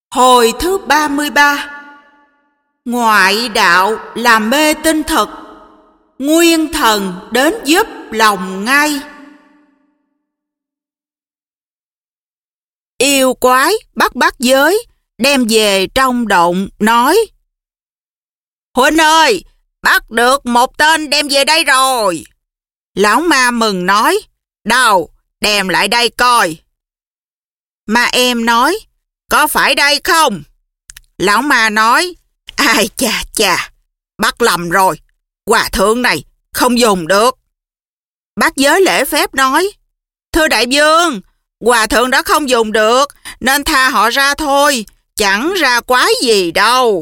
Hồi thứ 33. Ngoại đạo là mê tinh thực, nguyên thần đến giúp lòng ngay. Yêu quái bắt bát giới, đem về trong động nói: Huynh ơi, bắt được một tên đem về đây rồi. Lão ma mừng nói: Đâu, đem lại đây coi. Ma em nói: Có phải đây không? Lão ma nói: Ai chà chà, bắt lầm rồi, hòa thượng này không dùng được. Bát giới lễ phép nói: Thưa đại vương, hòa thượng đã không dùng được nên tha họ ra thôi, chẳng ra quái gì đâu.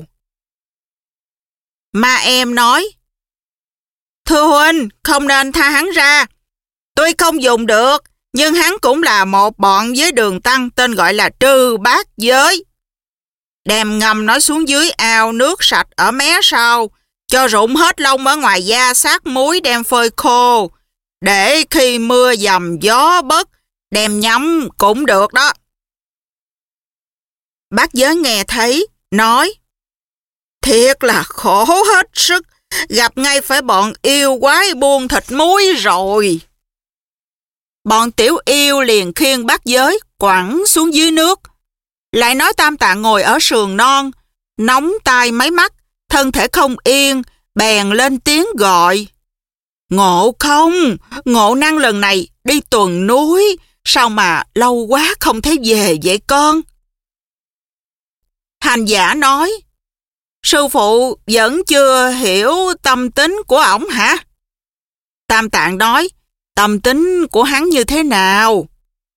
Ma em nói: Thưa huynh, không nên tha hắn ra. Tuy không dùng được, nhưng hắn cũng là một bọn với đường tăng tên gọi là Trư Bát Giới. Đem ngâm nó xuống dưới ao nước sạch ở mé sau, cho rụng hết lông ở ngoài da sát muối đem phơi khô, để khi mưa dầm gió bấc, đem nhắm cũng được đó. Bát Giới nghe thấy, nói: Thiệt là khổ hết sức, gặp ngay phải bọn yêu quái buôn thịt muối rồi. Bọn tiểu yêu liền khiêng Bát Giới quẳng xuống dưới nước. Lại nói Tam Tạng ngồi ở sườn non, nóng tai mấy mắt, thân thể không yên, bèn lên tiếng gọi: Ngộ không, Ngộ Năng lần này đi tuần núi, sao mà lâu quá không thấy về vậy con? Hành giả nói: Sư phụ vẫn chưa hiểu tâm tính của ổng hả? Tam Tạng nói: Tâm tính của hắn như thế nào?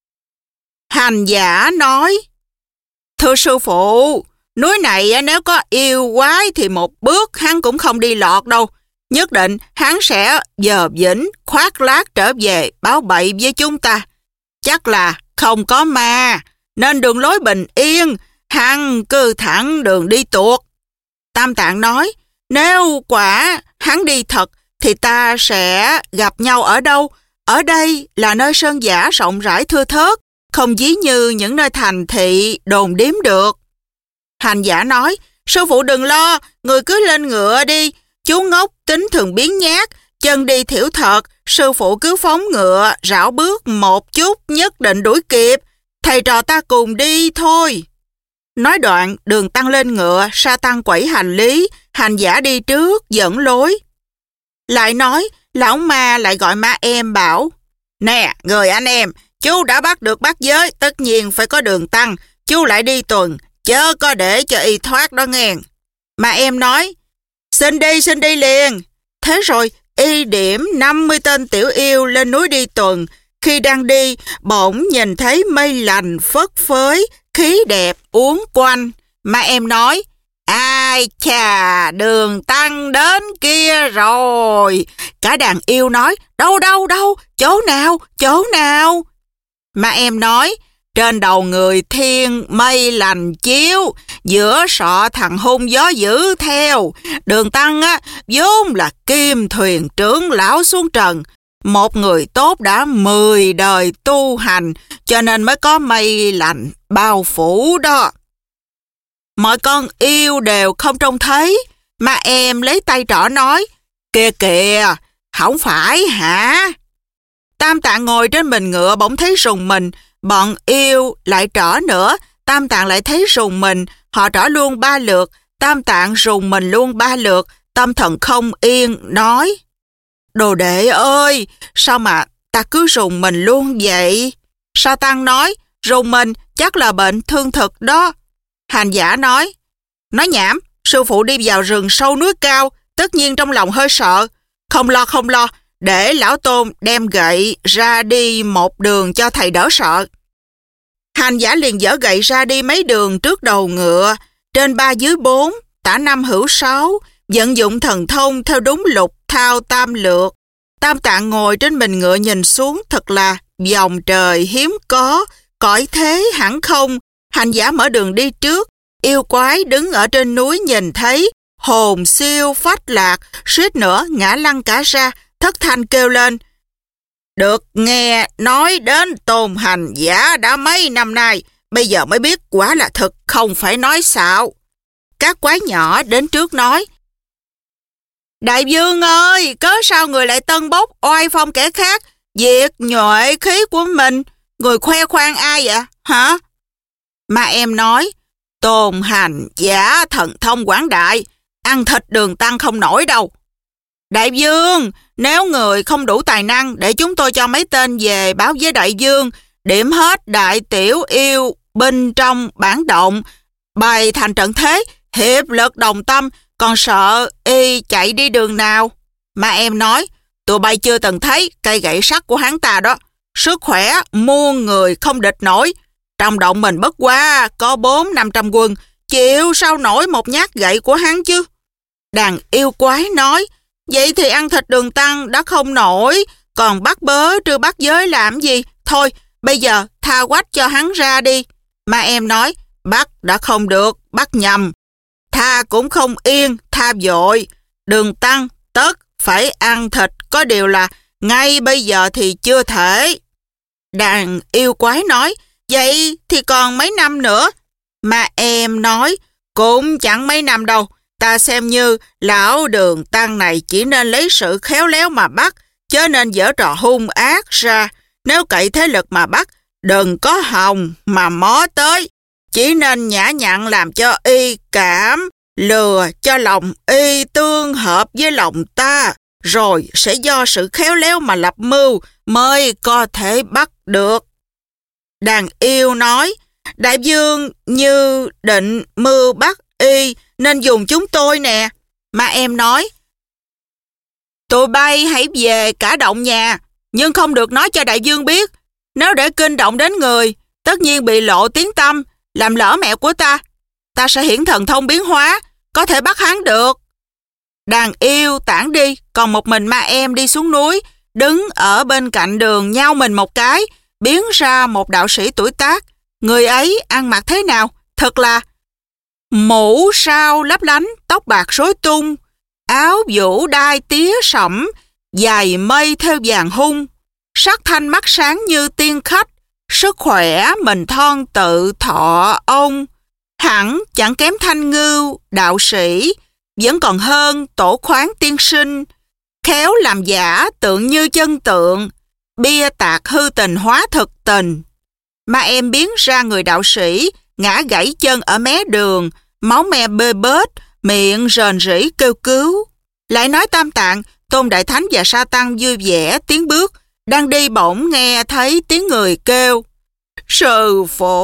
Hành giả nói: Thưa sư phụ, núi này nếu có yêu quái thì một bước hắn cũng không đi lọt đâu. Nhất định hắn sẽ dờ dĩnh, khoác lác trở về báo bậy với chúng ta. Chắc là không có ma, nên đường lối bình yên, hắn cứ thẳng đường đi tuột. Tam Tạng nói: Nếu quả hắn đi thật, thì ta sẽ gặp nhau ở đâu? Ở đây là nơi sơn dã rộng rãi thưa thớt, không ví như những nơi thành thị đồn điếm được. Hành giả nói: Sư phụ đừng lo, người cứ lên ngựa đi. Chú ngốc tính thường biến nhát, chân đi thiểu thật, sư phụ cứ phóng ngựa, rảo bước một chút nhất định đuổi kịp. Thầy trò ta cùng đi thôi. Nói đoạn đường tăng lên ngựa, sa tăng quẩy hành lý, hành giả đi trước dẫn lối. Lại nói lão ma lại gọi ma em bảo: Nè người anh em, chú đã bắt được Bát Giới, tất nhiên phải có đường tăng, chú lại đi tuần, chớ có để cho y thoát đó nghe. Ma em nói: Xin đi liền. Thế rồi y điểm 50 tên tiểu yêu lên núi đi tuần. Khi đang đi, bỗng nhìn thấy mây lành phất phới, khí đẹp uốn quanh. Ma em nói: Ai chà, đường tăng đến kia rồi. Cả đàn yêu nói: Đâu, chỗ nào? Ma em nói: Trên đầu người thiên mây lành chiếu, giữa sọ thằng hung gió dữ theo. Đường tăng vốn là kim thuyền trưởng lão xuống trần, một người tốt đã 10 đời tu hành, cho nên mới có mây lành bao phủ đó. Mọi con yêu đều không trông thấy. Ma em lấy tay trỏ nói: Kìa, không phải hả? Tam Tạng ngồi trên mình ngựa bỗng thấy rùng mình. Bọn yêu lại trỏ nữa, Tam Tạng lại thấy rùng mình. Họ trỏ luôn 3 lượt, Tam Tạng rùng mình luôn 3 lượt. Tâm thần không yên, nói: Đồ đệ ơi, sao mà ta cứ rùng mình luôn vậy? Sa tăng nói: Rùng mình chắc là bệnh thương thực đó. Hành giả nói: Nói nhảm, sư phụ đi vào rừng sâu núi cao, tất nhiên trong lòng hơi sợ. Không lo, để lão tôn đem gậy ra đi một đường cho thầy đỡ sợ. Hành giả liền dở gậy ra đi mấy đường trước đầu ngựa, trên 3 dưới 4, tả 5 hữu 6, vận dụng thần thông theo đúng lục thao tam lược. Tam Tạng ngồi trên mình ngựa nhìn xuống, thật là vòng trời hiếm có, cõi thế hẳn không. Hành giả mở đường đi trước, yêu quái đứng ở trên núi nhìn thấy, hồn siêu phách lạc, suýt nữa ngã lăn cả ra, thất thanh kêu lên: Được nghe nói đến tôn hành giả đã mấy năm nay, bây giờ mới biết quả là thật, không phải nói xạo. Các quái nhỏ đến trước nói: Đại vương ơi, cớ sao người lại tân bốc oai phong kẻ khác, diệt nhuệ khí của mình? Người khoe khoang ai vậy, hả? Ma em nói: Tôn hành giả thần thông quảng đại, ăn thịt đường tăng không nổi đâu. Đại vương, nếu người không đủ tài năng, để chúng tôi cho mấy tên về báo với đại vương, điểm hết đại tiểu yêu binh trong bản động, bày thành trận thế, hiệp lực đồng tâm, còn sợ y chạy đi đường nào? Ma em nói: Tụi bay chưa từng thấy cây gậy sắt của hắn ta đó, sức khỏe muôn người không địch nổi. Trong động mình bất quá có 400-500 quân, chịu sao nổi một nhát gậy của hắn chứ? Đàn yêu quái nói: Vậy thì ăn thịt đường tăng đã không nổi, còn bắt bớ trừ bắt giới làm gì? Thôi, bây giờ tha quách cho hắn ra đi. Ma em nói: Bắt đã không được, bắt nhầm. Tha cũng không yên, tha vội. Đường tăng tất phải ăn thịt, có điều là ngay bây giờ thì chưa thể. Đàn yêu quái nói: Vậy thì còn mấy năm nữa? Ma em nói: Cũng chẳng mấy năm đâu. Ta xem như lão đường tăng này chỉ nên lấy sự khéo léo mà bắt, chớ nên giở trò hung ác ra. Nếu cậy thế lực mà bắt, đừng có hòng mà mó tới. Chỉ nên nhã nhặn làm cho y cảm, lừa cho lòng y tương hợp với lòng ta, rồi sẽ do sự khéo léo mà lập mưu mới có thể bắt được. Đàn yêu nói: Đại vương như định mưu bắt y nên dùng chúng tôi nè. Ma em nói: Tụi bay hãy về cả động nhà, nhưng không được nói cho đại vương biết. Nếu để kinh động đến người, tất nhiên bị lộ tiếng tăm, làm lỡ mẹ của ta. Ta sẽ hiển thần thông biến hóa, có thể bắt hắn được. Đàn yêu tản đi, còn một mình ma em đi xuống núi, đứng ở bên cạnh đường nhao mình một cái, biến ra một đạo sĩ tuổi tác. Người ấy ăn mặc thế nào? Thật là mũ sao lấp lánh, tóc bạc rối tung, áo vũ đai tía sẫm, dài mây theo vàng hung, sắc thanh mắt sáng như tiên khách, sức khỏe mình thon tự thọ ông. Hẳn chẳng kém Thanh Ngưu đạo sĩ, vẫn còn hơn Tổ Khoáng tiên sinh. Khéo làm giả tượng như chân tượng, bia tạc hư tình hóa thực tình. Ma em biến ra người đạo sĩ, ngã gãy chân ở mé đường, máu me bê bết, miệng rền rỉ kêu cứu. Lại nói Tam Tạng, Tôn Đại Thánh và Sa Tăng vui vẻ tiến bước, đang đi bỗng nghe thấy tiếng người kêu: Sư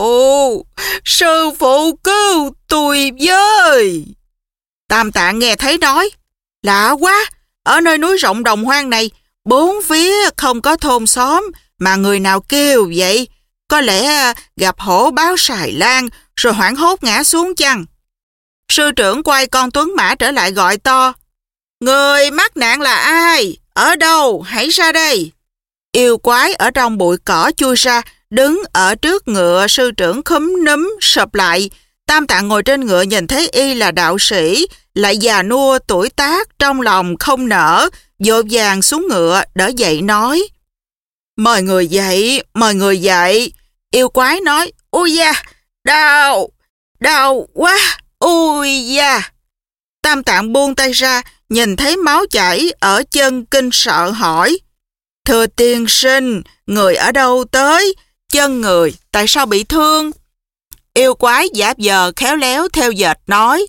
phụ cứu tôi với. Tam Tạng nghe thấy nói: Lạ quá, ở nơi núi rộng đồng hoang này, bốn phía không có thôn xóm, mà người nào kêu vậy? Có lẽ gặp hổ báo Sài Lan rồi hoảng hốt ngã xuống chăng? Sư trưởng quay con tuấn mã trở lại gọi to: Người mắc nạn là ai? Ở đâu? Hãy ra đây. Yêu quái ở trong bụi cỏ chui ra, đứng ở trước ngựa. Sư trưởng khúm núm sụp lại. Tam Tạng ngồi trên ngựa nhìn thấy y là đạo sĩ, lại già nua tuổi tác, trong lòng không nỡ, vội vàng xuống ngựa đỡ dậy nói: Mời người dậy, mời người dậy. Yêu quái nói: Ôi da, đau quá, ôi da. Tam Tạng buông tay ra, nhìn thấy máu chảy ở chân, kinh sợ hỏi: Thưa tiên sinh, người ở đâu tới? Chân người tại sao bị thương? Yêu quái giả vờ khéo léo theo dệt nói: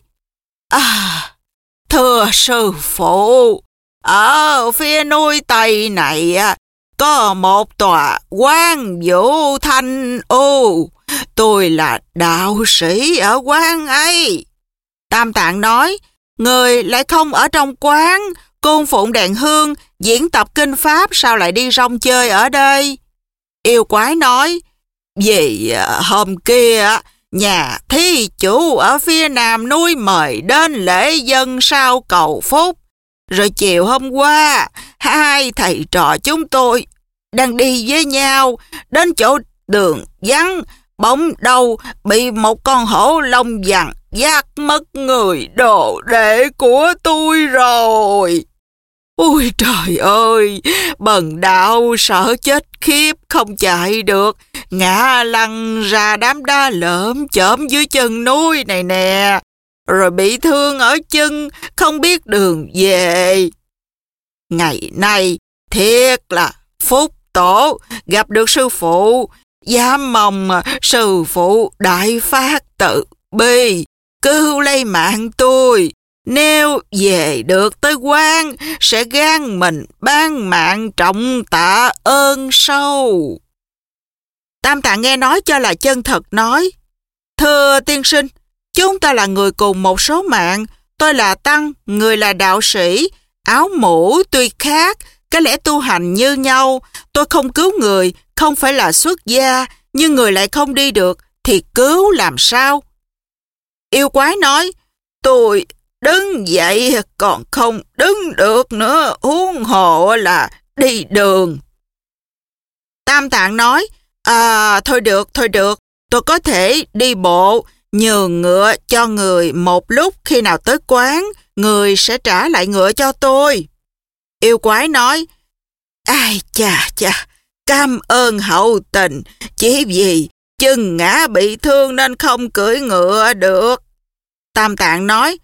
Thưa sư phụ, ở phía núi Tây này có một tòa Quan Vũ Thanh U. Tôi là đạo sĩ ở quán ấy. Tam Tạng nói: Người lại không ở trong quán, cung phụng đèn hương, diễn tập kinh pháp, sao lại đi rong chơi ở đây? Yêu quái nói: Vì hôm kia, nhà thí chủ ở phía nam núi mời đến lễ dân sao cầu phúc. Rồi chiều hôm qua, hai thầy trò chúng tôi đang đi với nhau, đến chỗ đường vắng, bỗng đâu bị một con hổ lông vàng dắt mất người đồ đệ của tôi rồi. Ôi trời ơi, bần đạo sợ chết khiếp không chạy được, ngã lăn ra đám đá lởm chởm dưới chân núi này nè, rồi bị thương ở chân, không biết đường về. Ngày nay thiệt là phúc tổ gặp được sư phụ, dám mong sư phụ đại phát từ bi, cứu lấy mạng tôi. Nếu về được tới quan, sẽ gan mình ban mạng trọng tạ ơn sâu. Tam Tạng nghe nói cho là chân thật, nói: Thưa tiên sinh, chúng ta là người cùng một số mạng. Tôi là tăng, người là đạo sĩ. Áo mũ tuy khác, cái lẽ tu hành như nhau. Tôi không cứu người, không phải là xuất gia, nhưng người lại không đi được, thì cứu làm sao? Yêu quái nói: Tôi đứng dậy còn không đứng được nữa, huống hồ là đi đường. Tam Tạng nói: Thôi được, tôi có thể đi bộ, nhường ngựa cho người một lúc, khi nào tới quán, người sẽ trả lại ngựa cho tôi. Yêu quái nói: Ai chà, cảm ơn hậu tình, chỉ vì chân ngã bị thương nên không cưỡi ngựa được. Tam Tạng nói: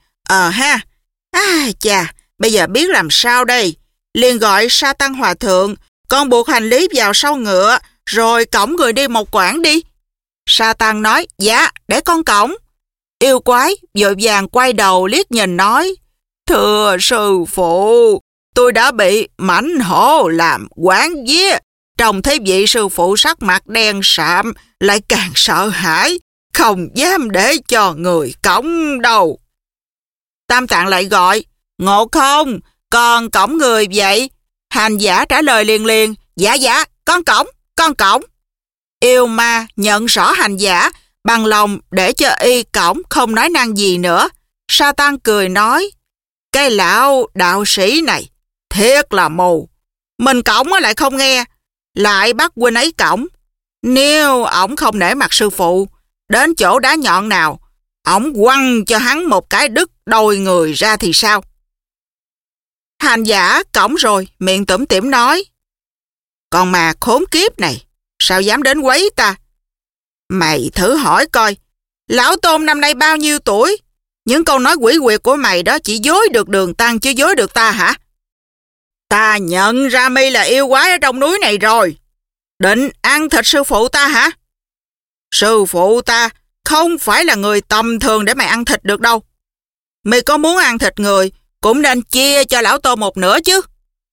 Ai chà, bây giờ biết làm sao đây? Liền gọi Sa Tăng Hòa Thượng, con buộc hành lý vào sau ngựa, rồi cõng người đi một quãng đi. Sa Tăng nói: Dạ, để con cõng. Yêu quái vội vàng quay đầu liếc nhìn nói: Thưa sư phụ, tôi đã bị mãnh hổ làm quán vía. Trông thấy vị sư phụ sắc mặt đen sạm, lại càng sợ hãi, không dám để cho người cõng đâu. Tam Tạng lại gọi: Ngộ Không, con cõng người vậy? Hành giả trả lời liền: Dạ, con cõng. Yêu ma nhận rõ hành giả, bằng lòng để cho y cõng, không nói năng gì nữa. Sa Tăng cười nói: Cái lão đạo sĩ này thiệt là mù, mình cõng lại không nghe, lại bắt huynh ấy cõng. Nếu ổng không nể mặt sư phụ, đến chỗ đá nhọn nào, ổng quăng cho hắn một cái đứt đôi người ra thì sao? Hành giả cõng rồi, miệng tủm tỉm nói: Con mà khốn kiếp này, sao dám đến quấy ta? Mày thử hỏi coi, lão Tôn năm nay bao nhiêu tuổi? Những câu nói quỷ quyệt của mày đó chỉ dối được Đường Tăng chứ dối được ta hả? Ta nhận ra mi là yêu quái ở trong núi này rồi. Định ăn thịt sư phụ ta hả? Sư phụ ta không phải là người tầm thường để mày ăn thịt được đâu. Mày có muốn ăn thịt người, cũng nên chia cho lão Tôn một nửa chứ.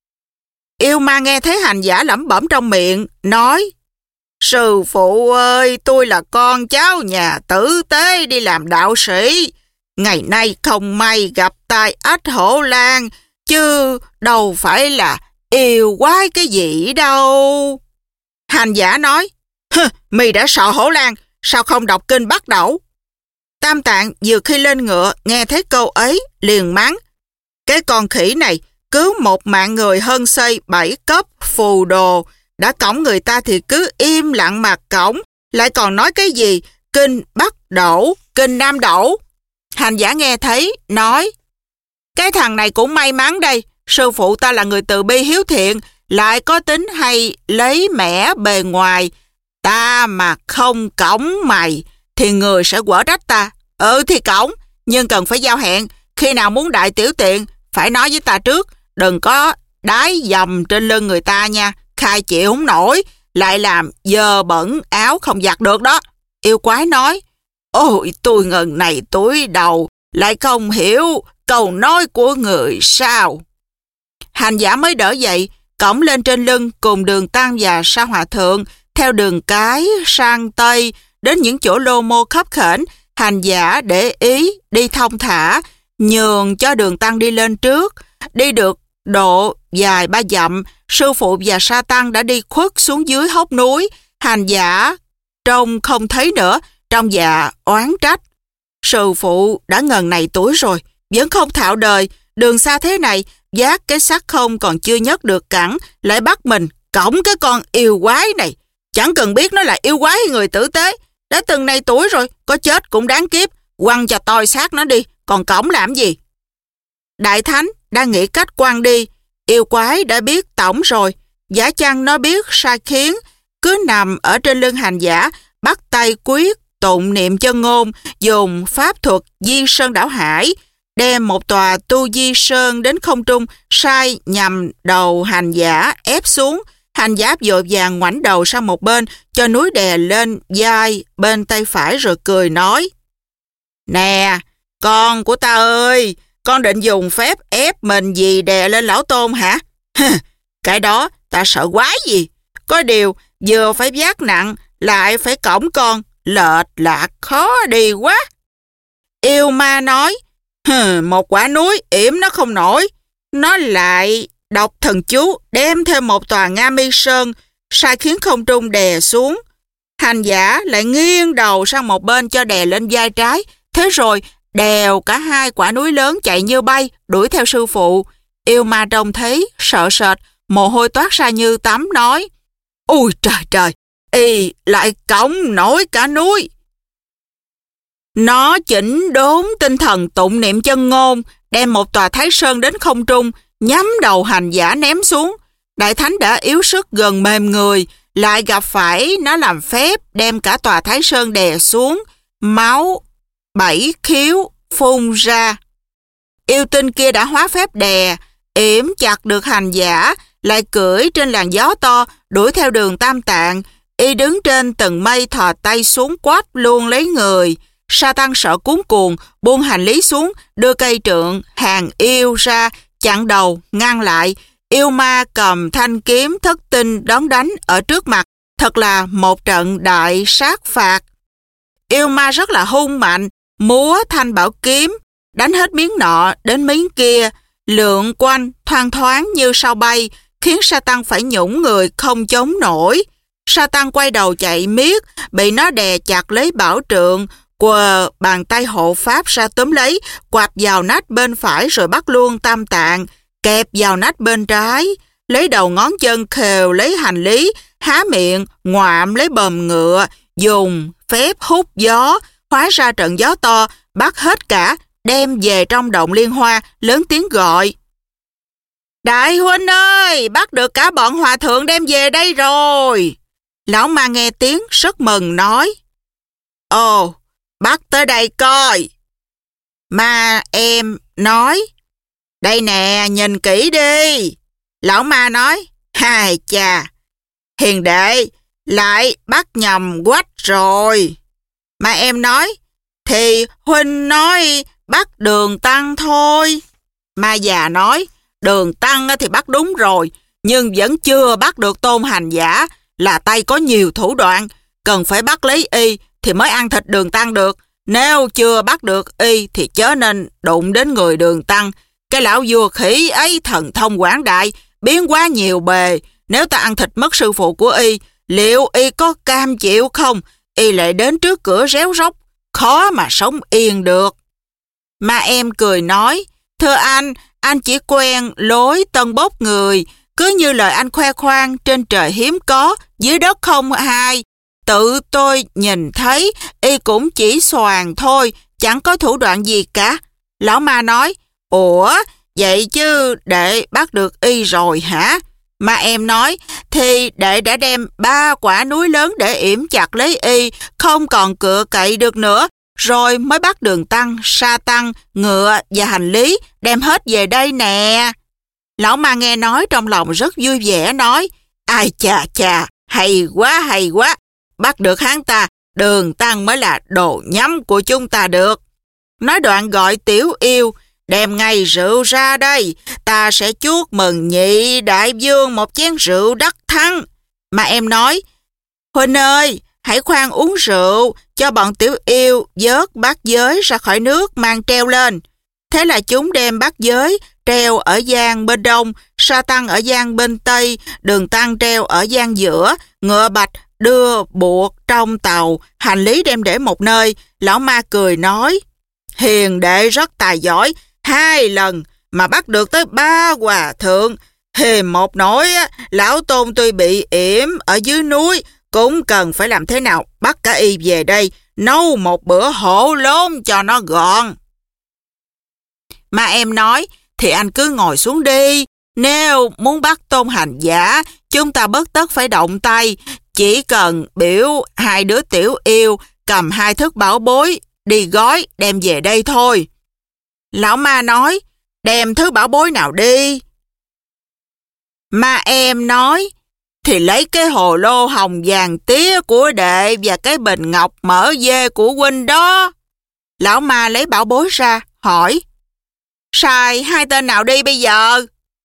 Yêu ma nghe thấy hành giả lẩm bẩm trong miệng, nói: Sư phụ ơi, tôi là con cháu nhà tử tế đi làm đạo sĩ. Ngày nay không may gặp tai ách hổ lang, chứ đâu phải là yêu quái cái gì đâu. Hành giả nói: Mày đã sợ hổ lang, sao không đọc kinh Bắt Đẩu? Tam Tạng vừa khi lên ngựa, nghe thấy câu ấy, liền mắng: Cái con khỉ này cứu một mạng người hơn xây 7 cấp phù đồ, đã cõng người ta thì cứ im lặng mà cõng, lại còn nói cái gì kinh Bắc Đẩu, kinh Nam Đẩu. Hành giả nghe thấy, nói: Cái thằng này cũng may mắn đây, sư phụ ta là người từ bi hiếu thiện, lại có tính hay lấy mẻ bề ngoài. Ta mà không cõng mày, thì người sẽ quở trách ta. Thì cõng, nhưng cần phải giao hẹn, khi nào muốn đại tiểu tiện, phải nói với ta trước, đừng có đái dầm trên lưng người ta nha, khai chịu không nổi, lại làm dơ bẩn áo không giặt được đó. Yêu quái nói: Ôi, tôi ngần này túi đầu, lại không hiểu câu nói của người sao. Hành giả mới đỡ dậy, cõng lên trên lưng cùng Đường Tăng và Sa Hòa Thượng, theo đường cái sang Tây, đến những chỗ lô mô khấp khểnh. Hành giả để ý, đi thong thả, nhường cho Đường Tăng đi lên trước. Đi được độ dài 3 dặm, sư phụ và Sa Tăng đã đi khuất xuống dưới hốc núi. Hành giả trông không thấy nữa, trong dạ oán trách: Sư phụ đã ngần này tuổi rồi, vẫn không thạo đời, đường xa thế này, vác cái xác không còn chưa nhấc được cẳng, lại bắt mình cõng cái con yêu quái này. Chẳng cần biết nó là yêu quái hay người tử tế, đã từng này tuổi rồi, có chết cũng đáng kiếp, quăng cho tôi xác nó đi, còn cõng làm gì? Đại Thánh đang nghĩ cách quăng đi, yêu quái đã biết tổng rồi, giả chăng nó biết sai khiến, cứ nằm ở trên lưng hành giả, bắt tay quyết, tụng niệm chân ngôn, dùng pháp thuật di sơn đảo hải, đem một tòa tu di sơn đến không trung, sai nhằm đầu hành giả ép xuống. Hành giả vội vàng ngoảnh đầu sang một bên, cho núi đè lên vai bên tay phải rồi cười nói: Nè, con của ta ơi, con định dùng phép ép mình gì đè lên lão Tôn hả? Cái đó ta sợ quái gì. Có điều vừa phải vác nặng, lại phải cõng con, lệch lạc khó đi quá. Yêu ma nói: Một quả núi yểm nó không nổi. Nó lại đọc thần chú, đem thêm một tòa Nga Mi Sơn, sai khiến không trung đè xuống. Hành giả lại nghiêng đầu sang một bên cho đè lên vai trái. Thế rồi đèo cả hai quả núi lớn chạy như bay, đuổi theo sư phụ. Yêu ma trông thấy, sợ sệt, mồ hôi toát ra như tắm, nói: Ôi trời trời, y lại cõng nổi cả núi. Nó chỉnh đốn tinh thần tụng niệm chân ngôn, đem một tòa Thái Sơn đến không trung, nhắm đầu hành giả ném xuống. Đại thánh đã yếu sức gần mềm người, lại gặp phải nó làm phép đem cả tòa Thái Sơn đè xuống, máu 7 khiếu phun ra. Yêu tinh kia đã hóa phép đè, yểm chặt được hành giả, lại cưỡi trên làn gió to, đuổi theo Đường Tam Tạng. Y đứng trên tầng mây, thò tay xuống quát luôn lấy người. Sa Tăng sợ cuống cuồng, buông hành lý xuống, đưa cây trượng hàng yêu ra, chặn đầu, ngăn lại. Yêu ma cầm thanh kiếm thất tinh đón đánh ở trước mặt, thật là một trận đại sát phạt. Yêu ma rất là hung mạnh, múa thanh bảo kiếm, đánh hết miếng nọ đến miếng kia, lượn quanh thoang thoáng như sao bay, khiến Sa Tăng phải nhũng người không chống nổi. Sa Tăng quay đầu chạy miết, bị nó đè chặt lấy bảo trượng, quờ bàn tay hộ pháp ra túm lấy, quạp vào nách bên phải rồi bắt luôn Tam Tạng, kẹp vào nách bên trái, lấy đầu ngón chân khều lấy hành lý, há miệng ngoạm lấy bờm ngựa, dùng phép hút gió, hóa ra trận gió to, bắt hết cả, đem về trong động Liên Hoa, lớn tiếng gọi: Đại huynh ơi, bắt được cả bọn hòa thượng đem về đây rồi. Lão ma nghe tiếng rất mừng, nói: Ồ, bắt tới đây coi. Ma em nói: Đây nè, nhìn kỹ đi. Lão ma nói: Hai chà, hiền đệ lại bắt nhầm quách rồi. Ma em nói: Thì huynh nói bắt Đường Tăng thôi. Ma già nói: Đường Tăng thì bắt đúng rồi, nhưng vẫn chưa bắt được Tôn hành giả, là tay có nhiều thủ đoạn, cần phải bắt lấy y thì mới ăn thịt Đường Tăng được. Nếu chưa bắt được y thì chớ nên đụng đến người Đường Tăng. Cái lão vua khỉ ấy thần thông quảng đại, biến quá nhiều bề. Nếu ta ăn thịt mất sư phụ của y, liệu y có cam chịu không? Y lại đến trước cửa réo róc, khó mà sống yên được. Ma em cười nói: Thưa anh chỉ quen lối tân bốc người, cứ như lời anh khoe khoang, trên trời hiếm có, dưới đất không ai. Tự tôi nhìn thấy, y cũng chỉ xoàn thôi, chẳng có thủ đoạn gì cả. Lão ma nói: Ủa, vậy chứ đệ bắt được y rồi hả? Ma em nói: Thì đệ đã đem 3 quả núi lớn để yểm chặt lấy y, không còn cựa cậy được nữa, rồi mới bắt Đường Tăng, Sa Tăng, ngựa và hành lý, đem hết về đây nè. Lão ma nghe nói trong lòng rất vui vẻ, nói: Ai chà chà, hay quá, bắt được hắn ta, Đường Tăng mới là đồ nhắm của chúng ta được. Nói đoạn gọi Tiểu Yêu: Đem ngay rượu ra đây, ta sẽ chuốc mừng nhị đại vương một chén rượu đắc thắng. Mà em nói: Huynh ơi, hãy khoan uống rượu, cho bọn Tiểu Yêu vớt bát giới ra khỏi nước mang treo lên. Thế là chúng đem bát giới treo ở gian bên đông, Sa Tăng ở gian bên tây, Đường Tăng treo ở gian giữa, ngựa bạch đưa buộc trong tàu, hành lý đem để một nơi. Lão ma cười nói: Hiền đệ rất tài giỏi, 2 lần mà bắt được tới 3 hòa thượng. Hề một nỗi, lão Tôn tuy bị yểm ở dưới núi, cũng cần phải làm thế nào bắt cả y về đây, nấu một bữa hổ lốn cho nó gọn. Ma em nói: Thì anh cứ ngồi xuống đi. Nếu muốn bắt Tôn hành giả, chúng ta bất tất phải động tay, chỉ cần biểu hai đứa tiểu yêu cầm hai thức bảo bối, đi gói đem về đây thôi. Lão ma nói, đem thứ bảo bối nào đi? Ma em nói, thì lấy cái hồ lô hồng vàng tía của đệ và cái bình ngọc mỡ dê của huynh đó. Lão ma lấy bảo bối ra, hỏi, xài hai tên nào đi bây giờ?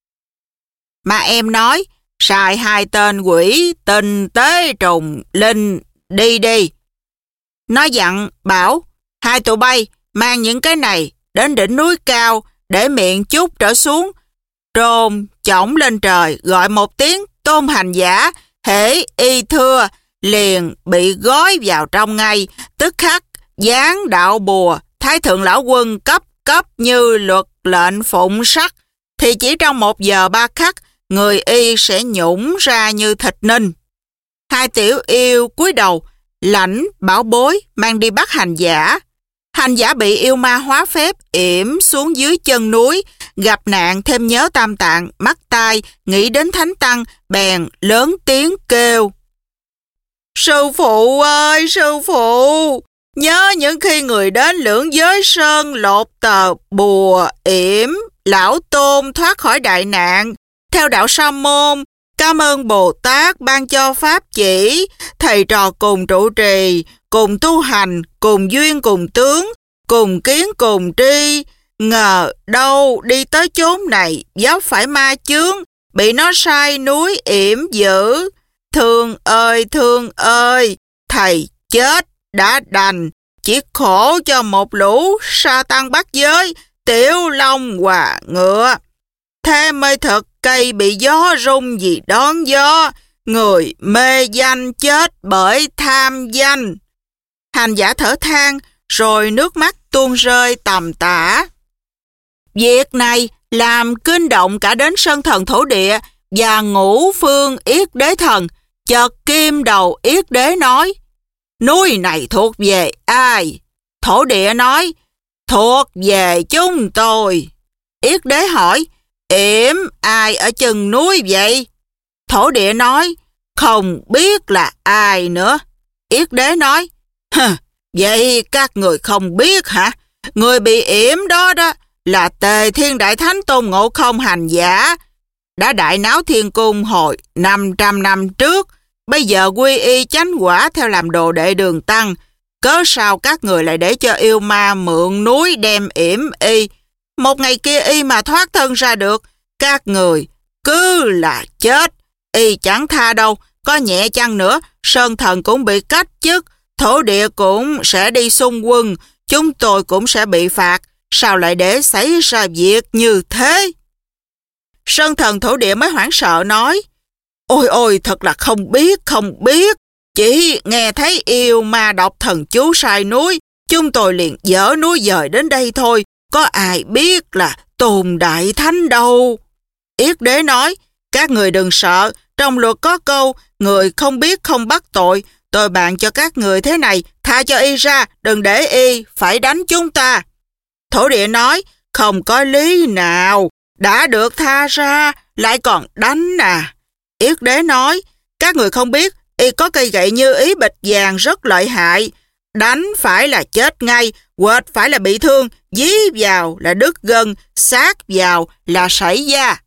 Ma em nói, xài hai tên quỷ tinh tế trùng linh đi đi. Nó dặn bảo, hai tụi bay mang những cái này đến đỉnh núi cao để miệng chút trở xuống, trồn chổng lên trời gọi một tiếng tôn hành giả, hễ y thưa liền bị gói vào trong ngay, tức khắc giáng đạo bùa thái thượng lão quân cấp như luật lệnh phụng sắc, thì chỉ trong 1 giờ 3 khắc người y sẽ nhũng ra như thịt ninh. Hai tiểu yêu cúi đầu lãnh bảo bối mang đi bắt hành giả. Hành giả bị yêu ma hóa phép yểm xuống dưới chân núi, gặp nạn thêm nhớ Tam Tạng, mắc tai, nghĩ đến Thánh Tăng, bèn lớn tiếng kêu. Sư phụ ơi, sư phụ! Nhớ những khi người đến Lưỡng Giới Sơn lột tờ bùa yểm lão tôn thoát khỏi đại nạn. Theo đạo Sa môn, cảm ơn Bồ Tát ban cho pháp chỉ, thầy trò cùng trụ trì, cùng tu hành, cùng duyên cùng tướng, cùng kiến cùng tri. Ngờ đâu đi tới chốn này vấp phải ma chướng, bị nó sai núi yểm dữ. Thương ơi, thầy chết đã đành, chỉ khổ cho một lũ sa tăng bắt giới, tiểu long hòa ngựa. Thế mới thật cây bị gió rung vì đón gió, người mê danh chết bởi tham danh. Hành giả thở than, rồi nước mắt tuôn rơi tầm tã. Việc này làm kinh động cả đến Sơn Thần Thổ Địa và Ngũ Phương Yết Đế Thần. Chợt kim đầu Yết Đế nói, núi này thuộc về ai? Thổ Địa nói, thuộc về chúng tôi. Yết Đế hỏi, yểm ai ở chân núi vậy? Thổ Địa nói, không biết là ai nữa. Yết Đế nói, vậy các người không biết hả? Người bị yểm đó là Tề Thiên Đại Thánh Tôn Ngộ Không hành giả, đã đại náo thiên cung hồi 500 năm trước, bây giờ quy y chánh quả theo làm đồ đệ Đường Tăng. Cớ sao các người lại để cho yêu ma mượn núi đem yểm y? Một ngày kia y mà thoát thân ra được, các người cứ là chết, y chẳng tha đâu. Có nhẹ chăng nữa, Sơn Thần cũng bị cách chức, Thổ Địa cũng sẽ đi xung quân, chúng tôi cũng sẽ bị phạt. Sao lại để xảy ra việc như thế? Sơn Thần Thổ Địa mới hoảng sợ nói, ôi, thật là không biết. Chỉ nghe thấy yêu ma đọc thần chú sai núi, chúng tôi liền dỡ núi dời đến đây thôi, có ai biết là Tôn Đại Thánh đâu. Yết Đế nói, các người đừng sợ, trong luật có câu, người không biết không bắt tội. Tôi bàn cho các người thế này, tha cho y ra, đừng để y phải đánh chúng ta. Thổ Địa nói, không có lý nào, đã được tha ra, lại còn đánh à. Yết Đế nói, các người không biết, y có cây gậy như ý bịch vàng rất lợi hại. Đánh phải là chết ngay, quệt phải là bị thương, dí vào là đứt gân, sát vào là sảy da.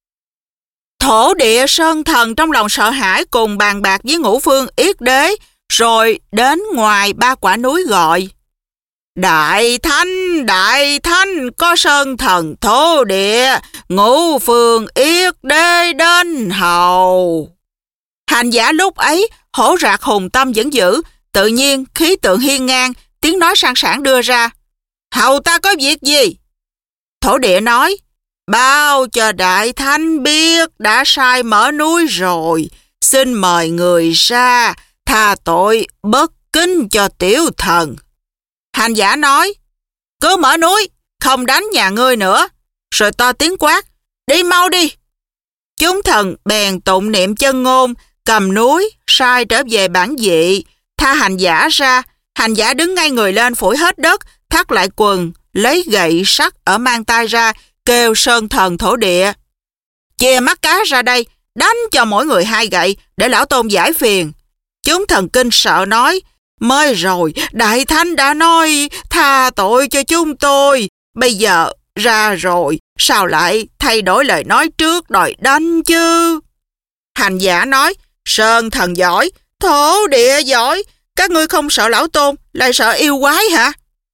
Thổ Địa Sơn Thần trong lòng sợ hãi cùng bàn bạc với Ngũ Phương Yết Đế, rồi đến ngoài 3 quả núi gọi. Đại Thánh, có Sơn Thần Thổ Địa, Ngũ Phương Yết Đế đến hầu. Hành giả lúc ấy hổ rạc hùng tâm vẫn dữ, tự nhiên khí tượng hiên ngang, tiếng nói sang sảng đưa ra. Hầu ta có việc gì? Thổ Địa nói, bao cho Đại Thánh biết đã sai mở núi rồi, xin mời người ra, tha tội bất kính cho tiểu thần. Hành giả nói, cứ mở núi, không đánh nhà ngươi nữa. Rồi to tiếng quát, đi mau đi. Chúng thần bèn tụng niệm chân ngôn, cầm núi, sai trở về bản vị, tha hành giả ra. Hành giả đứng ngay người lên phủi hết đất, thắt lại quần, lấy gậy sắt ở mang tay ra, kêu Sơn Thần Thổ Địa. Chia mắt cá ra đây, đánh cho mỗi người 2 gậy, để lão tôn giải phiền. Chúng thần kinh sợ nói, mới rồi, Đại Thánh đã nói tha tội cho chúng tôi. Bây giờ ra rồi, sao lại thay đổi lời nói trước đòi đánh chứ? Hành giả nói, Sơn thần giỏi, thổ địa giỏi, các ngươi không sợ lão tôn, lại sợ yêu quái hả?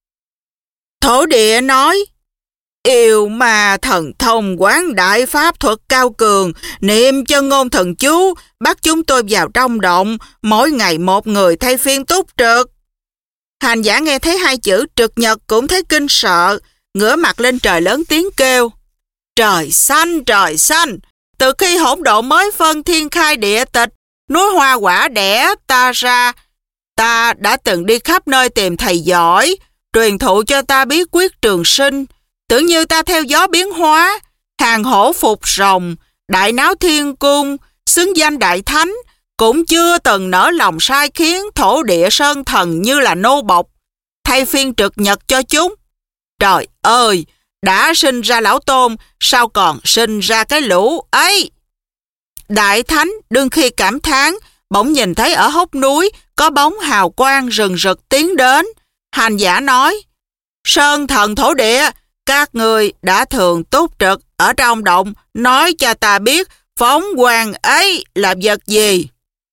Thổ địa nói, yêu ma thần thông quán đại pháp thuật cao cường, niệm chân ngôn thần chú, bắt chúng tôi vào trong động, mỗi ngày một người thay phiên túc trực. Hành giả nghe thấy hai chữ trực nhật cũng thấy kinh sợ, ngửa mặt lên trời lớn tiếng kêu, trời xanh, từ khi hỗn độn mới phân thiên khai địa tịch, núi hoa quả đẻ ta ra, ta đã từng đi khắp nơi tìm thầy giỏi, truyền thụ cho ta bí quyết trường sinh, tưởng như ta theo gió biến hóa, hàng hổ phục rồng, đại náo thiên cung, xứng danh đại thánh, cũng chưa từng nỡ lòng sai khiến thổ địa sơn thần như là nô bộc, thay phiên trực nhật cho chúng. Trời ơi, đã sinh ra lão tôn, sao còn sinh ra cái lũ ấy? Đại thánh đương khi cảm thán, bỗng nhìn thấy ở hốc núi có bóng hào quang rừng rực tiến đến. Hành giả nói, Sơn thần thổ địa, các người đã thường túc trực ở trong động, nói cho ta biết phóng quang ấy là vật gì?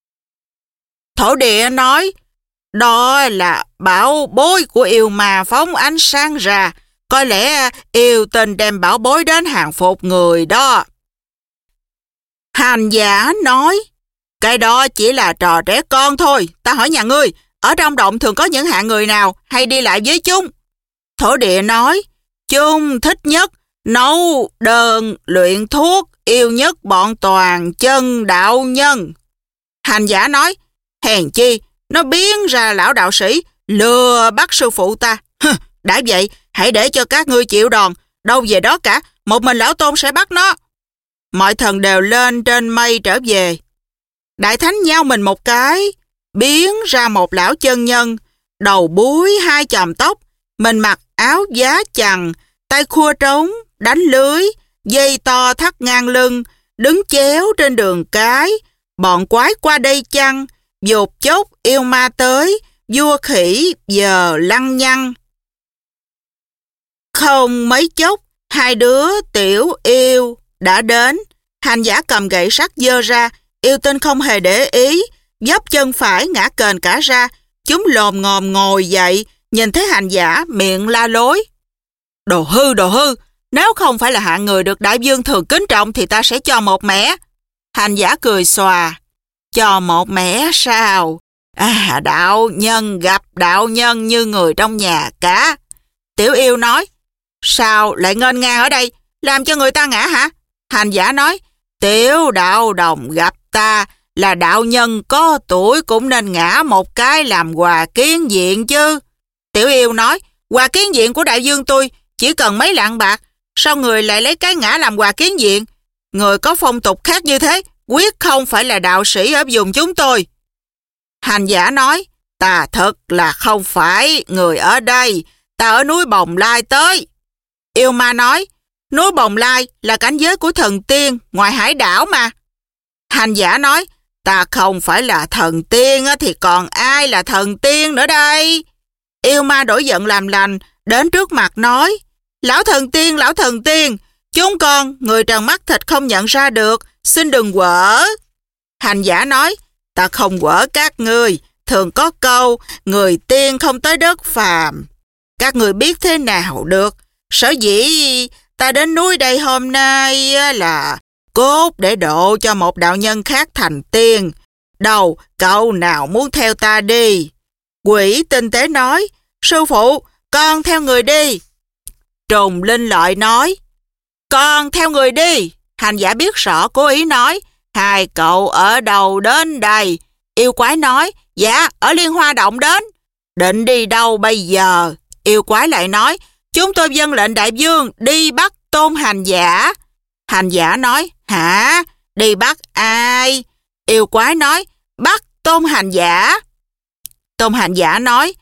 Thổ địa nói, đó là bảo bối của yêu ma phóng ánh sáng ra, có lẽ yêu tình đem bảo bối đến hàng phục người đó. Hành giả nói, cái đó chỉ là trò trẻ con thôi, ta hỏi nhà ngươi, ở trong động thường có những hạng người nào hay đi lại với chúng? Thổ địa nói, chúng thích nhất nấu đơn luyện thuốc, yêu nhất bọn toàn chân đạo nhân. Hành giả nói, hèn chi, nó biến ra lão đạo sĩ, lừa bắt sư phụ ta. Đã vậy, hãy để cho các ngươi chịu đòn, đâu về đó cả, một mình lão tôn sẽ bắt nó. Mọi thần đều lên trên mây trở về. Đại thánh nhao mình một cái, biến ra một lão chân nhân, đầu búi hai chòm tóc, mình mặc áo giá chằng, tay khua trống, đánh lưới, dây to thắt ngang lưng, đứng chéo trên đường cái. Bọn quái qua đây chăng, dột chốc yêu ma tới, vua khỉ giờ lăng nhăng. Không mấy chốc, hai đứa tiểu yêu đã đến. Hành giả cầm gậy sắt giơ ra, yêu tinh không hề để ý, dấp chân phải ngã kềnh cả ra. Chúng lồm ngồm ngồi dậy, nhìn thấy hành giả miệng la lối. Đồ hư, nếu không phải là hạng người được đại vương thường kính trọng thì ta sẽ cho một mẻ. Hành giả cười xòa, cho một mẻ sao? Đạo nhân gặp đạo nhân như người trong nhà cả. Tiểu yêu nói, sao lại nghênh ngang ở đây, làm cho người ta ngã hả? Hành giả nói, tiểu đạo đồng gặp ta là đạo nhân có tuổi cũng nên ngã một cái làm quà kiến diện chứ. Tiểu yêu nói, quà kiến diện của đại vương tôi chỉ cần mấy lạng bạc, sao người lại lấy cái ngã làm quà kiến diện? Người có phong tục khác như thế, quyết không phải là đạo sĩ ở vùng chúng tôi. Hành giả nói, ta thật là không phải người ở đây, ta ở núi Bồng Lai tới. Yêu ma nói, núi Bồng Lai là cảnh giới của thần tiên ngoài hải đảo mà. Hành giả nói, ta không phải là thần tiên thì còn ai là thần tiên nữa đây? Yêu ma đổi giận làm lành, đến trước mặt nói, lão thần tiên, chúng con, người trần mắt thịt không nhận ra được, xin đừng quở. Hành giả nói, ta không quở các ngươi, thường có câu, người tiên không tới đất phàm. Các người biết thế nào được, sở dĩ ta đến núi đây hôm nay là cốt để độ cho một đạo nhân khác thành tiên. Đâu, cậu nào muốn theo ta đi? Quỷ tinh tế nói, sư phụ, con theo người đi. Trùng linh lợi nói, con theo người đi. Hành giả biết rõ cố ý nói, hai cậu ở đâu đến đây? Yêu quái nói, dạ, ở Liên Hoa Động đến. Định đi đâu bây giờ? Yêu quái lại nói, chúng tôi vâng lệnh đại vương đi bắt Tôn hành giả. Hành giả nói, hả? Đi bắt ai? Yêu quái nói, bắt Tôn hành giả. Tôn hành giả nói,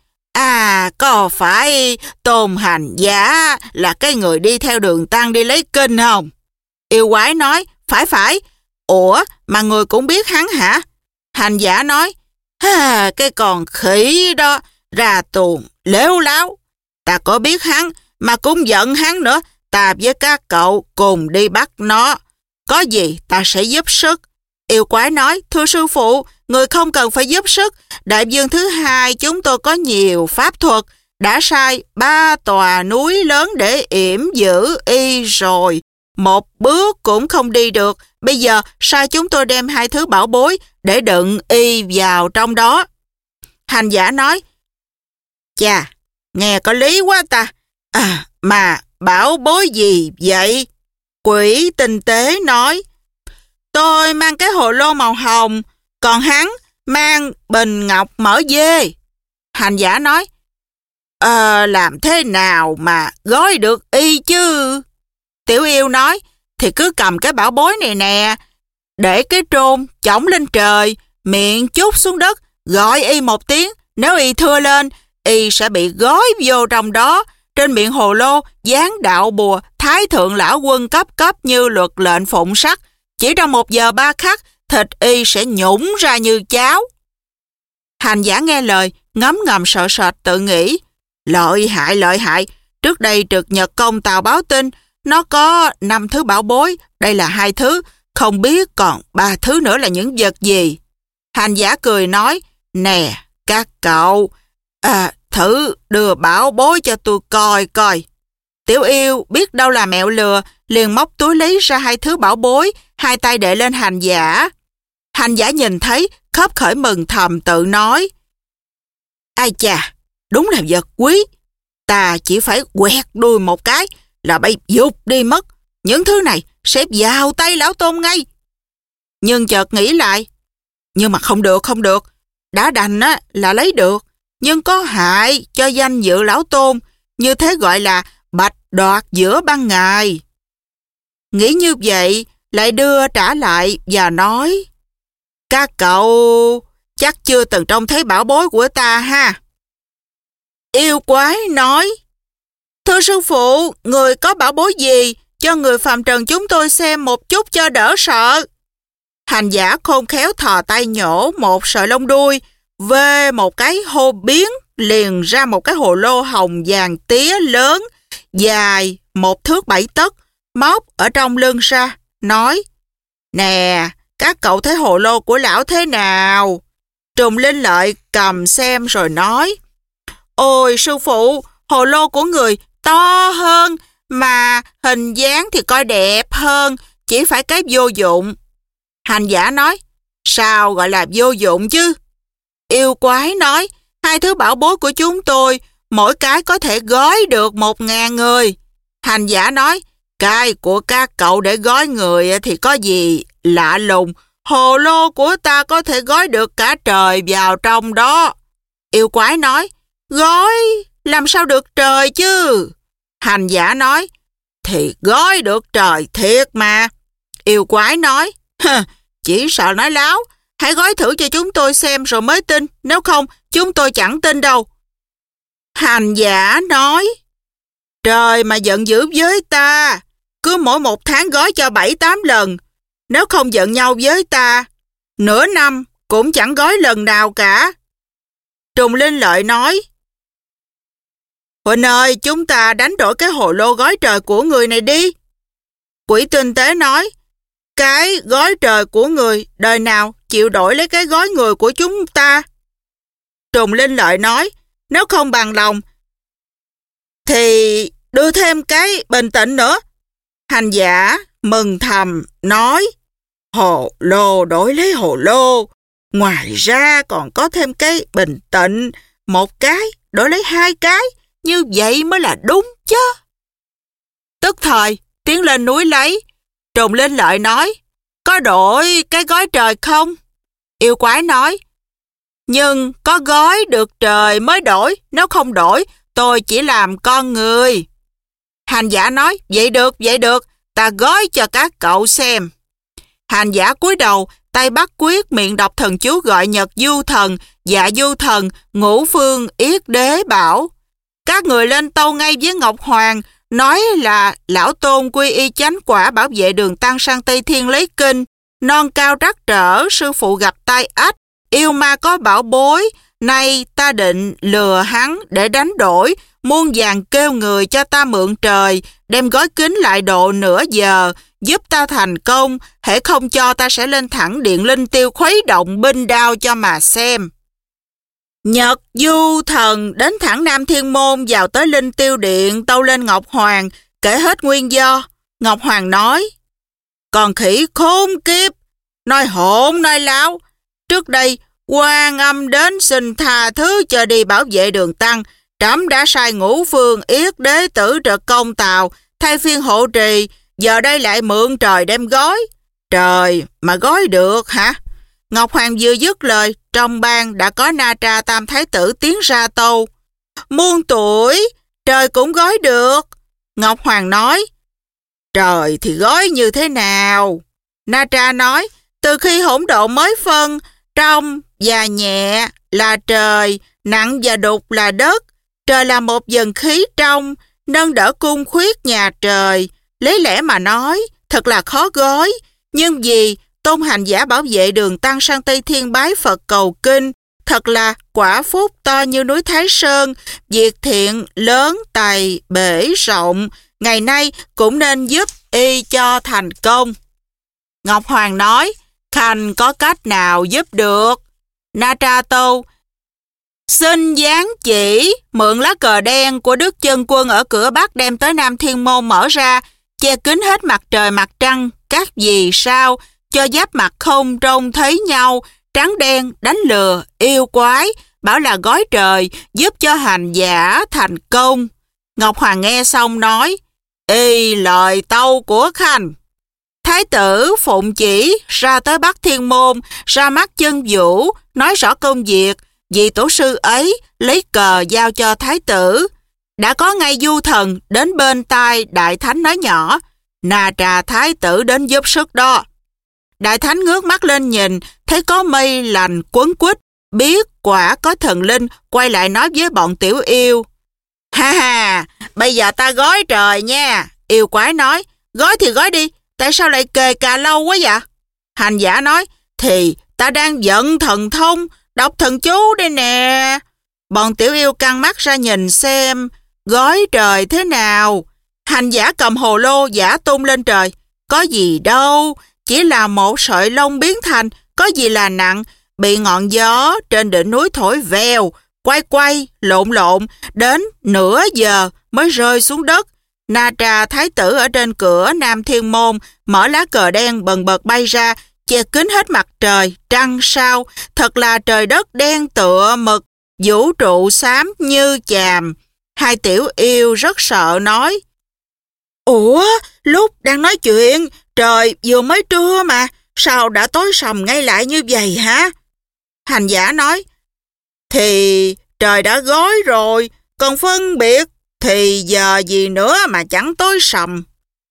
có phải Tôn hành giả là cái người đi theo đường tăng đi lấy kinh không? Yêu quái nói, phải. Ủa, mà người cũng biết hắn hả? Hành giả nói, Ha, cái con khỉ đó, ra tuồng, lếu láo. Ta có biết hắn, mà cũng giận hắn nữa. Ta với các cậu cùng đi bắt nó. Có gì ta sẽ giúp sức. Yêu quái nói, thưa sư phụ, người không cần phải giúp sức. Đại vương thứ hai chúng tôi có nhiều pháp thuật. Đã sai 3 tòa núi lớn để yểm giữ y rồi. Một bước cũng không đi được. Bây giờ sai chúng tôi đem 2 thứ bảo bối để đựng y vào trong đó. Hành giả nói, chà, nghe có lý quá ta. Mà bảo bối gì vậy? Quỷ tinh tế nói, tôi mang cái hồ lô màu hồng, còn hắn mang bình ngọc mỡ dê. Hành giả nói, làm thế nào mà gói được y chứ? Tiểu yêu nói, thì cứ cầm cái bảo bối này nè, để cái trôn chổng lên trời, miệng chút xuống đất, gọi y một tiếng. Nếu y thưa lên, y sẽ bị gói vô trong đó. Trên miệng hồ lô dán đạo bùa Thái thượng lão quân cấp như luật lệnh phụng sắc. Chỉ trong 1 giờ 3 khắc, thịt y sẽ nhũng ra như cháo. Hành giả nghe lời, ngấm ngầm sợ sệt tự nghĩ, lợi hại. Trước đây Trực Nhật Công Tào báo tin, nó có 5 thứ bảo bối, đây là 2 thứ, không biết còn 3 thứ nữa là những vật gì. Hành giả cười nói, nè, các cậu, thử đưa bảo bối cho tôi coi. Tiểu yêu biết đâu là mẹo lừa, liền móc túi lấy ra 2 thứ bảo bối, 2 tay đệ lên hành giả. Hành giả nhìn thấy, khấp khởi mừng thầm tự nói, ai chà, đúng là vật quý. Ta chỉ phải quẹt đuôi một cái là bay vụt đi mất. Những thứ này sẽ vào tay lão Tôn ngay. Nhưng chợt nghĩ lại, nhưng mà không được. Đã đành là lấy được, nhưng có hại cho danh dự lão Tôn. Như thế gọi là bạch đoạt giữa ban ngày. Nghĩ như vậy, lại đưa trả lại và nói, các cậu chắc chưa từng trông thấy bảo bối của ta ha. Yêu quái nói, thưa sư phụ, người có bảo bối gì, cho người phàm trần chúng tôi xem một chút cho đỡ sợ. Hành giả khôn khéo thò tay nhổ một sợi lông đuôi, vê một cái hô biến, liền ra một cái hồ lô hồng vàng tía lớn, dài 1 thước 7 tấc, móc ở trong lưng ra, nói, nè, các cậu thấy hồ lô của lão thế nào? Trùng Linh Lợi cầm xem rồi nói, ôi sư phụ, hồ lô của người to hơn, mà hình dáng thì coi đẹp hơn, chỉ phải cái vô dụng. Hành giả nói, sao gọi là vô dụng chứ? Yêu quái nói, 2 thứ bảo bối của chúng tôi, mỗi cái có thể gói được 1000 người. Hành giả nói, cái của các cậu để gói người thì có gì lạ lùng, hồ lô của ta có thể gói được cả trời vào trong đó. Yêu quái nói, gói làm sao được trời chứ? Hành giả nói, thì gói được trời thiệt mà. Yêu quái nói, chỉ sợ nói láo, hãy gói thử cho chúng tôi xem rồi mới tin, nếu không chúng tôi chẳng tin đâu. Hành giả nói, trời mà giận dữ với ta, cứ mỗi 1 tháng gói cho 7-8 lần, nếu không giận nhau với ta, nửa năm cũng chẳng gói lần nào cả. Trùng Linh Lợi nói, Huynh ơi, chúng ta đánh đổi cái hồ lô gói trời của người này đi. Quỷ tinh tế nói, cái gói trời của người đời nào chịu đổi lấy cái gói người của chúng ta? Trùng Linh Lợi nói, nếu không bằng lòng thì đưa thêm cái bình tĩnh nữa. Hành giả mừng thầm nói, hồ lô đổi lấy hồ lô, ngoài ra còn có thêm cái bình tĩnh, 1 cái đổi lấy 2 cái, như vậy mới là đúng chứ. Tức thời tiến lên núi lấy. Trùng Linh Lợi nói, có đổi cái gói trời không? Yêu quái nói, nhưng có gói được trời mới đổi, nếu không đổi tôi chỉ làm con người. Hành giả nói, vậy được, ta gói cho các cậu xem. Hành giả cúi đầu, tay bắt quyết, miệng đọc thần chú gọi Nhật Du Thần, Dạ Du Thần, Ngũ Phương Yết Đế bảo, các người lên tâu ngay với Ngọc Hoàng, nói là lão Tôn quy y chánh quả bảo vệ đường tăng sang Tây Thiên lấy kinh, non cao trắc trở, sư phụ gặp tai ách, Yêu ma có bảo bối, nay ta định lừa hắn để đánh đổi, muôn vàn kêu người cho ta mượn trời, đem gói kính lại độ nửa giờ, giúp ta thành công, hễ không cho ta sẽ lên thẳng điện linh tiêu khuấy động binh đao cho mà xem. Nhật Du Thần đến thẳng Nam Thiên Môn, vào tới linh tiêu điện, tâu lên Ngọc Hoàng, kể hết nguyên do. Ngọc Hoàng nói, còn khỉ khốn kiếp, nói hỗn nói láo, trước đây Quan Âm đến xin tha thứ cho đi bảo vệ đường tăng, trẫm đã sai Ngũ Phương Yết Đế Tử Trật Công Tào thay phiên hộ trì, giờ đây lại mượn trời đem gói. Trời mà gói được hả? Ngọc Hoàng vừa dứt lời, trong bang đã có Na Tra Tam Thái Tử tiến ra tâu. Muôn tuổi, trời cũng gói được. Ngọc Hoàng nói, trời thì gói như thế nào? Na Tra nói, từ khi hỗn độn mới phân, trong và nhẹ là trời, nặng và đục là đất. Trời là một dần khí trong, nâng đỡ cung khuyết nhà trời. Lấy lẽ mà nói, thật là khó gói. Nhưng vì tôn hành giả bảo vệ đường tăng sang Tây Thiên bái Phật cầu kinh, thật là quả phúc to như núi Thái Sơn, việc thiện lớn tài bể rộng, ngày nay cũng nên giúp y cho thành công. Ngọc Hoàng nói, khanh có cách nào giúp được? Na Tra tâu, xin giáng chỉ, mượn lá cờ đen của Đức Chân Quân ở cửa Bắc đem tới Nam Thiên Môn mở ra, che kín hết mặt trời mặt trăng, các vì sao, cho giáp mặt không trông thấy nhau, trắng đen đánh lừa, yêu quái, bảo là gói trời, giúp cho hành giả thành công. Ngọc Hoàng nghe xong nói, y lời tâu của khanh. Thái tử phụng chỉ, ra tới Bắc Thiên Môn, ra mắt Chân Vũ, nói rõ công việc, vị tổ sư ấy lấy cờ giao cho thái tử. Đã có ngay Du Thần đến bên tai Đại Thánh nói nhỏ, Na Tra thái tử đến giúp sức đó. Đại Thánh ngước mắt lên nhìn, thấy có mây lành quấn quýt, biết quả có thần linh, quay lại nói với bọn tiểu yêu. Ha ha, bây giờ ta gói trời nha. Yêu quái nói, gói thì gói đi, tại sao lại kề cà lâu quá vậy? Hành giả nói, thì ta đang giận thần thông, đọc thần chú đây nè. Bọn tiểu yêu căng mắt ra nhìn xem, gói trời thế nào. Hành giả cầm hồ lô giả tung lên trời. Có gì đâu, chỉ là một sợi lông biến thành, có gì là nặng, bị ngọn gió trên đỉnh núi thổi vèo, quay lộn, đến nửa giờ mới rơi xuống đất. Na Tra thái tử ở trên cửa Nam Thiên Môn, mở lá cờ đen bần bật bay ra, che kín hết mặt trời, trăng sao, thật là trời đất đen tựa mực, vũ trụ xám như chàm. Hai tiểu yêu rất sợ nói, ủa, lúc đang nói chuyện, trời vừa mới trưa mà, sao đã tối sầm ngay lại như vậy hả? Hành giả nói, thì trời đã gói rồi, còn phân biệt, thì giờ gì nữa mà chẳng tối sầm.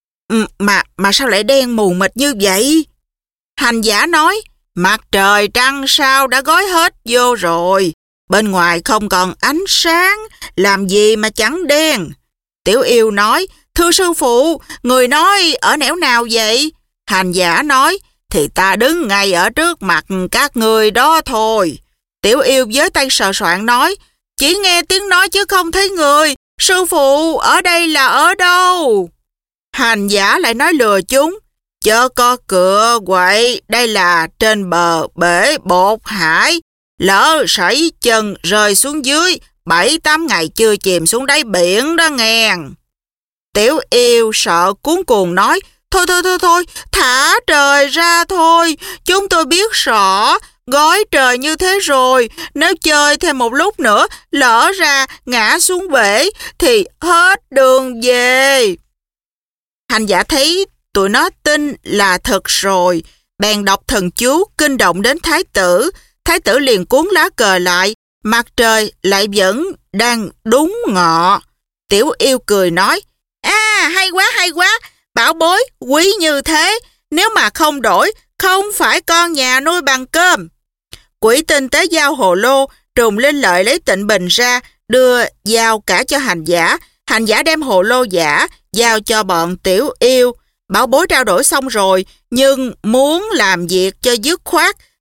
Mà sao lại đen mù mịt như vậy? Hành giả nói, mặt trời trăng sao đã gói hết vô rồi, bên ngoài không còn ánh sáng, làm gì mà chẳng đen. Tiểu yêu nói, thưa sư phụ, người nói ở nẻo nào vậy? Hành giả nói, thì ta đứng ngay ở trước mặt các người đó thôi. Tiểu yêu với tay sờ soạng nói, chỉ nghe tiếng nói chứ không thấy người, sư phụ ở đây là ở đâu? Hành giả lại nói lừa chúng, chớ có cựa quậy, đây là trên bờ bể bột hải, lỡ sảy chân rơi xuống dưới, 7-8 ngày chưa chìm xuống đáy biển đó nghe. Tiểu yêu sợ cuống cuồng nói, thôi, thả trời ra thôi, chúng tôi biết rõ, gói trời như thế rồi, nếu chơi thêm một lúc nữa, lỡ ra ngã xuống bể, thì hết đường về. Hành giả thấy tụi nó tin là thật rồi, bèn đọc thần chú kinh động đến thái tử. Thái tử liền cuốn lá cờ lại, mặt trời lại vẫn đang đúng ngọ. Tiểu yêu cười nói, hay quá, bảo bối quý như thế, nếu mà không đổi, không phải con nhà nuôi bằng cơm. Quỷ tinh tế giao hồ lô, trùng linh lợi lấy tịnh bình ra, đưa giao cả cho hành giả. Hành giả đem hồ lô giả, giao cho bọn tiểu yêu. Bảo bối trao đổi xong rồi, nhưng muốn làm việc cho dứt khoát,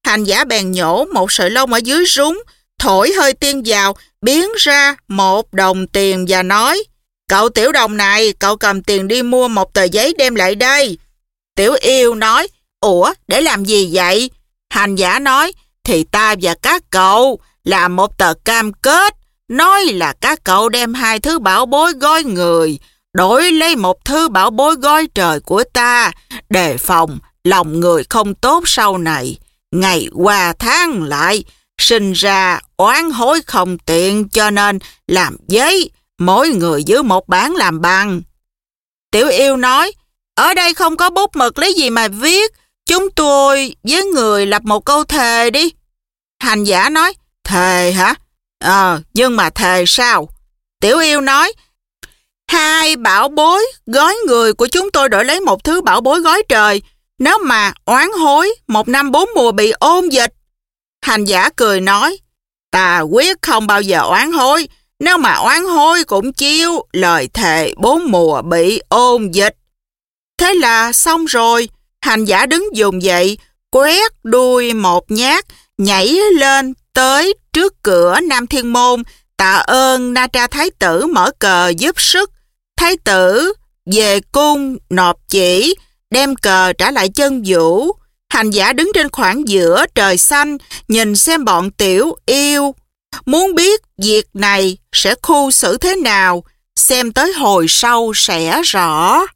Hành giả bèn nhổ một sợi lông ở dưới rúng, thổi hơi tiên vào, biến ra một đồng tiền và nói: "Cậu tiểu đồng này, cậu cầm tiền đi mua một tờ giấy đem lại đây." Tiểu yêu nói: "Ủa, để làm gì vậy?" Hành giả nói: "Thì ta và các cậu làm một tờ cam kết, nói là các cậu đem 2 thứ bảo bối gói người, đổi lấy một thứ bảo bối gói trời của ta, đề phòng lòng người không tốt sau này, ngày qua tháng lại, sinh ra oán hối không tiện, cho nên làm giấy, mỗi người giữ một bản làm bằng." Tiểu yêu nói: "Ở đây không có bút mực lấy gì mà viết, chúng tôi với người lập một câu thề đi." Hành giả nói: "Thề hả? Nhưng mà thề sao?" Tiểu yêu nói: 2 bảo bối gói người của chúng tôi đổi lấy một thứ bảo bối gói trời, nếu mà oán hối 1 năm 4 mùa bị ôn dịch." Hành giả cười nói: "Ta quyết không bao giờ oán hối, nếu mà oán hối cũng chiêu lời thề 4 mùa bị ôn dịch." Thế là xong rồi. Hành giả đứng dùng dậy, quét đuôi một nhát, nhảy lên tới trước cửa Nam Thiên Môn, tạ ơn Na Tra Thái tử mở cờ giúp sức. Thái tử về cung nộp chỉ, đem cờ trả lại chân vũ. Hành giả đứng trên khoảng giữa trời xanh, nhìn xem bọn tiểu yêu, muốn biết việc này sẽ khu xử thế nào, xem tới hồi sau sẽ rõ.